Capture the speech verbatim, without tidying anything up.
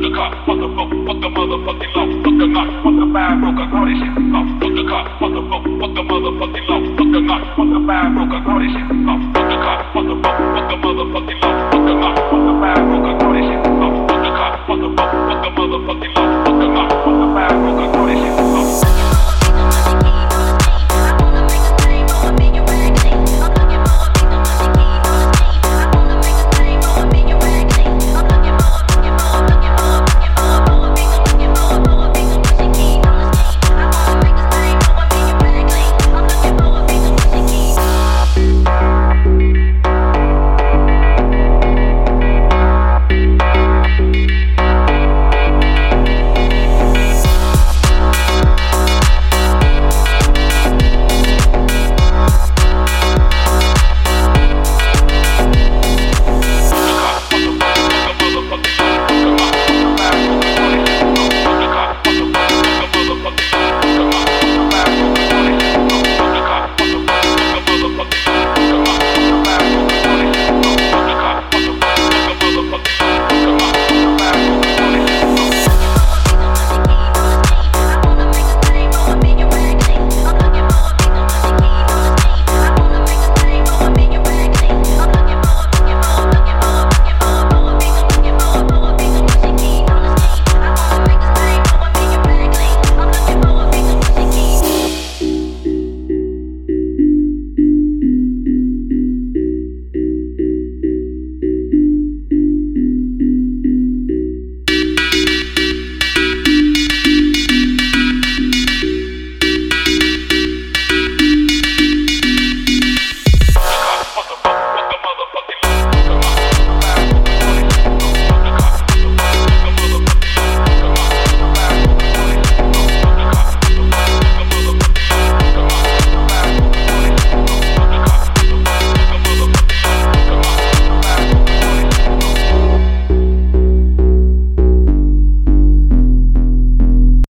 the car, fuck the boat, fuck the motherfucking law, fuck the knock, fuck the fire broke, I call this shit off. Fuck the car, fuck the boat, fuck the motherfucking law, fuck the knock, fuck the fire broke, I call this shit off. Fuck the car, fuck the boat, fuck the motherfucking law, fuck the knock, fuck the fire broke, I call